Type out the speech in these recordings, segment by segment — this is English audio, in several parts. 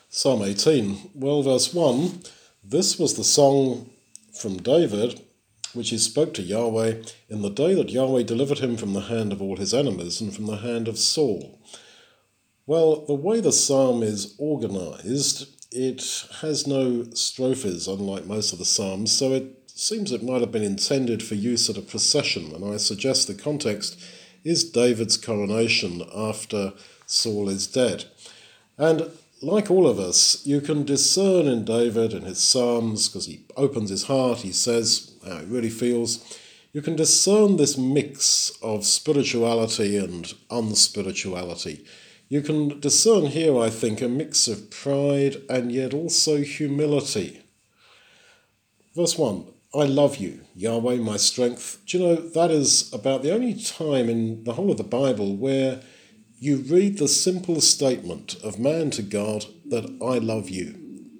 Psalm 18, well, verse 1, this was the song from David, which he spoke to Yahweh in the day that Yahweh delivered him from the hand of all his enemies and from the hand of Saul. Well, the way the psalm is organized, it has no strophes, unlike most of the psalms, so it seems it might have been intended for use at a procession, and I suggest the context is David's coronation after Saul is dead. And like all of us, you can discern in David, in his psalms, because he opens his heart, he says how he really feels, you can discern this mix of spirituality and unspirituality. You can discern here, I think, a mix of pride and yet also humility. Verse 1, I love you, Yahweh, my strength. Do you know, that is about the only time in the whole of the Bible where you read the simple statement of man to God that I love you.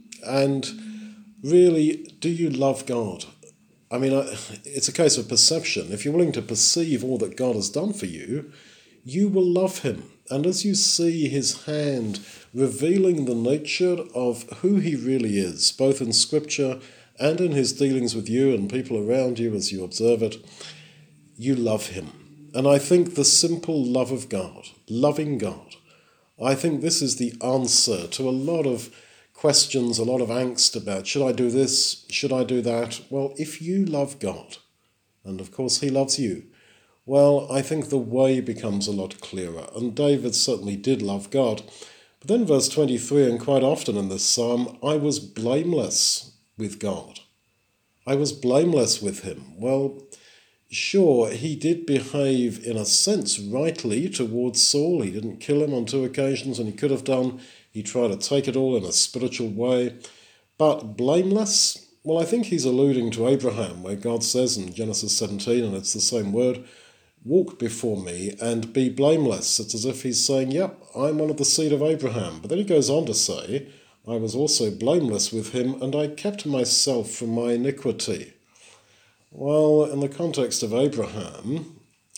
And really, do you love God? I mean, it's a case of perception. If you're willing to perceive all that God has done for you, you will love him. And as you see his hand revealing the nature of who he really is, both in Scripture and in his dealings with you and people around you as you observe it, you love him. And I think the simple love of God, loving God, I think this is the answer to a lot of questions, a lot of angst about should I do this, should I do that? Well, if you love God, and of course he loves you, well, I think the way becomes a lot clearer. And David certainly did love God. But then verse 23, and quite often in this psalm, I was blameless with God. I was blameless with him. Well, sure, he did behave in a sense rightly towards Saul. He didn't kill him on 2 occasions, and he could have done. He tried to take it all in a spiritual way. But blameless? Well, I think he's alluding to Abraham, where God says in Genesis 17, and it's the same word, walk before me and be blameless. It's as if he's saying, yep, I'm one of the seed of Abraham. But then he goes on to say, I was also blameless with him, and I kept myself from my iniquity. Well, in the context of Abraham,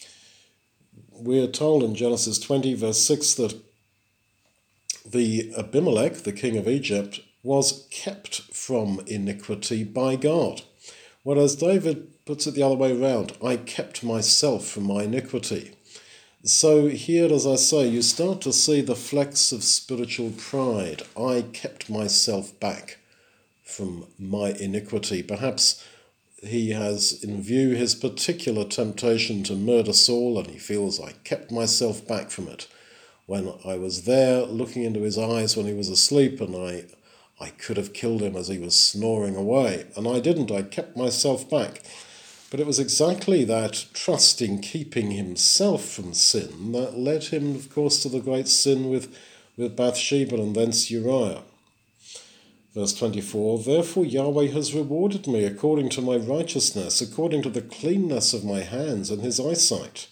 we're told in Genesis 20, verse 6, that the Abimelech, the king of Egypt, was kept from iniquity by God. Whereas David puts it the other way around, I kept myself from my iniquity. So here, as I say, you start to see the flecks of spiritual pride. I kept myself back from my iniquity. Perhaps he has in view his particular temptation to murder Saul, and he feels I kept myself back from it. When I was there looking into his eyes when he was asleep, and I could have killed him as he was snoring away. And I didn't, I kept myself back. But it was exactly that trust in keeping himself from sin that led him, of course, to the great sin with Bathsheba and thence Uriah. Verse 24, therefore Yahweh has rewarded me according to my righteousness, according to the cleanness of my hands and his eyesight.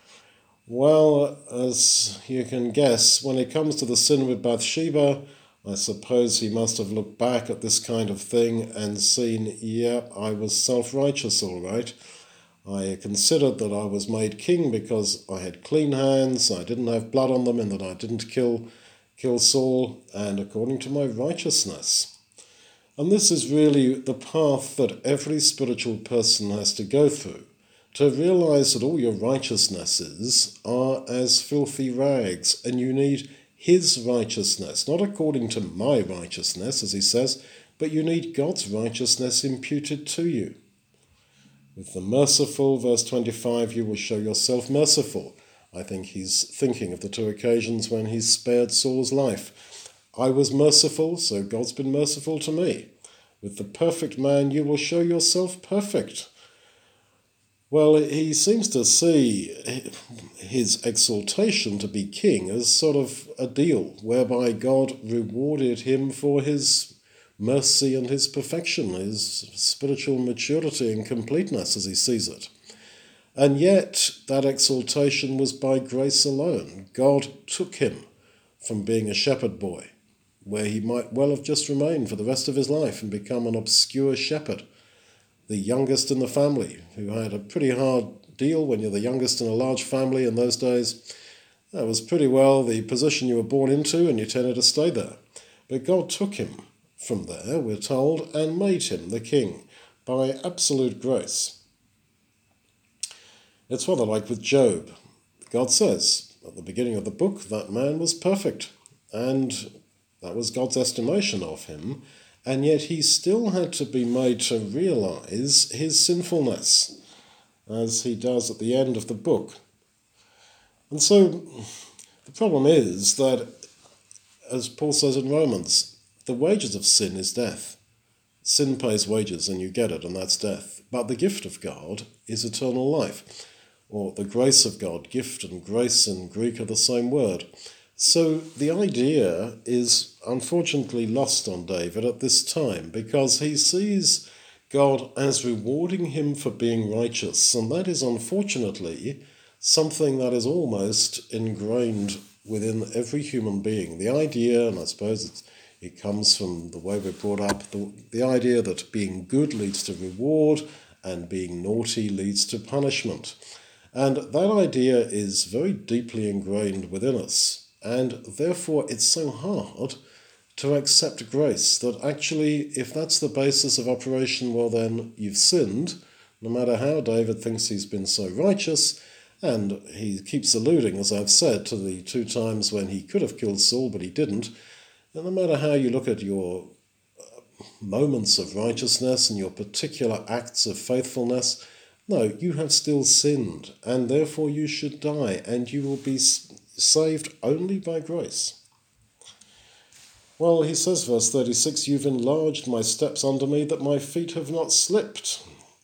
Well, as you can guess, when it comes to the sin with Bathsheba, I suppose he must have looked back at this kind of thing and seen, yeah, I was self-righteous, all right. I considered that I was made king because I had clean hands, I didn't have blood on them, and that I didn't kill Saul, and according to my righteousness. And this is really the path that every spiritual person has to go through, to realize that all your righteousnesses are as filthy rags, and you need his righteousness, not according to my righteousness, as he says, but you need God's righteousness imputed to you. With the merciful, verse 25, you will show yourself merciful. I think he's thinking of the 2 occasions when he spared Saul's life. I was merciful, so God's been merciful to me. With the perfect man, you will show yourself perfect. Well, he seems to see his exaltation to be king as sort of a deal whereby God rewarded him for his mercy and his perfection, his spiritual maturity and completeness as he sees it. And yet that exaltation was by grace alone. God took him from being a shepherd boy, where he might well have just remained for the rest of his life and become an obscure shepherd, the youngest in the family, who had a pretty hard deal when you're the youngest in a large family in those days. That was pretty well the position you were born into, and you tended to stay there. But God took him from there, we're told, and made him the king by absolute grace. It's rather like with Job. God says at the beginning of the book that man was perfect, and that was God's estimation of him, and yet he still had to be made to realize his sinfulness, as he does at the end of the book. And so the problem is that, as Paul says in Romans, the wages of sin is death. Sin pays wages and you get it, and that's death. But the gift of God is eternal life, or the grace of God. Gift and grace in Greek are the same word. So the idea is unfortunately lost on David at this time, because he sees God as rewarding him for being righteous, and that is unfortunately something that is almost ingrained within every human being. The idea, and I suppose it comes from the way we're brought up, the idea that being good leads to reward and being naughty leads to punishment. And that idea is very deeply ingrained within us, and therefore it's so hard to accept grace, that actually, if that's the basis of operation, well then you've sinned, no matter how David thinks he's been so righteous. And he keeps alluding, as I've said, to the 2 times when he could have killed Saul, but he didn't. And no matter how you look at your moments of righteousness and your particular acts of faithfulness, no, you have still sinned, and therefore you should die, and you will be saved only by grace. Well, he says, verse 36, "You've enlarged my steps under me, that my feet have not slipped."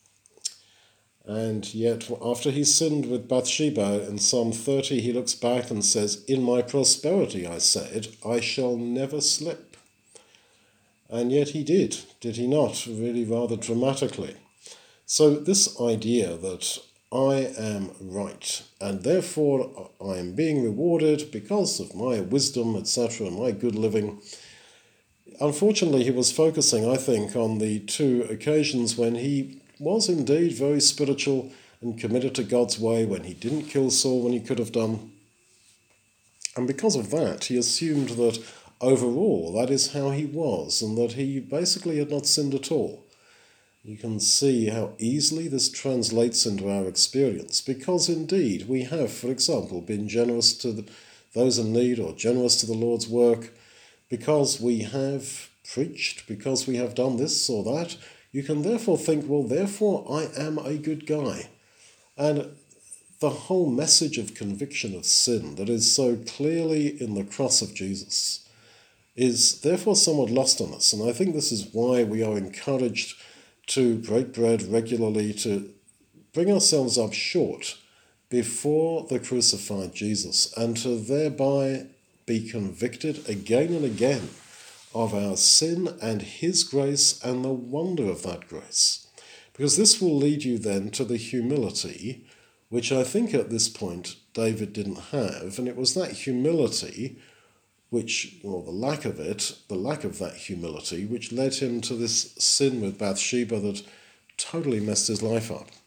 And yet, after he sinned with Bathsheba in Psalm 30, he looks back and says, "In my prosperity, I said, I shall never slip." And yet he did he not? Really rather dramatically. So this idea that I am right, and therefore I am being rewarded because of my wisdom, etc., my good living. Unfortunately, he was focusing, I think, on the 2 occasions when he was indeed very spiritual and committed to God's way, when he didn't kill Saul when he could have done. And because of that, he assumed that overall that is how he was, and that he basically had not sinned at all. You can see how easily this translates into our experience, because indeed we have, for example, been generous to those in need, or generous to the Lord's work, because we have preached, because we have done this or that. You can therefore think, well, therefore I am a good guy. And the whole message of conviction of sin that is so clearly in the cross of Jesus is therefore somewhat lost on us. And I think this is why we are encouraged to break bread regularly, to bring ourselves up short before the crucified Jesus, and to thereby be convicted again and again of our sin and his grace and the wonder of that grace. Because this will lead you then to the humility, which I think at this point David didn't have, and it was that humility which, or the lack of that humility, which led him to this sin with Bathsheba that totally messed his life up.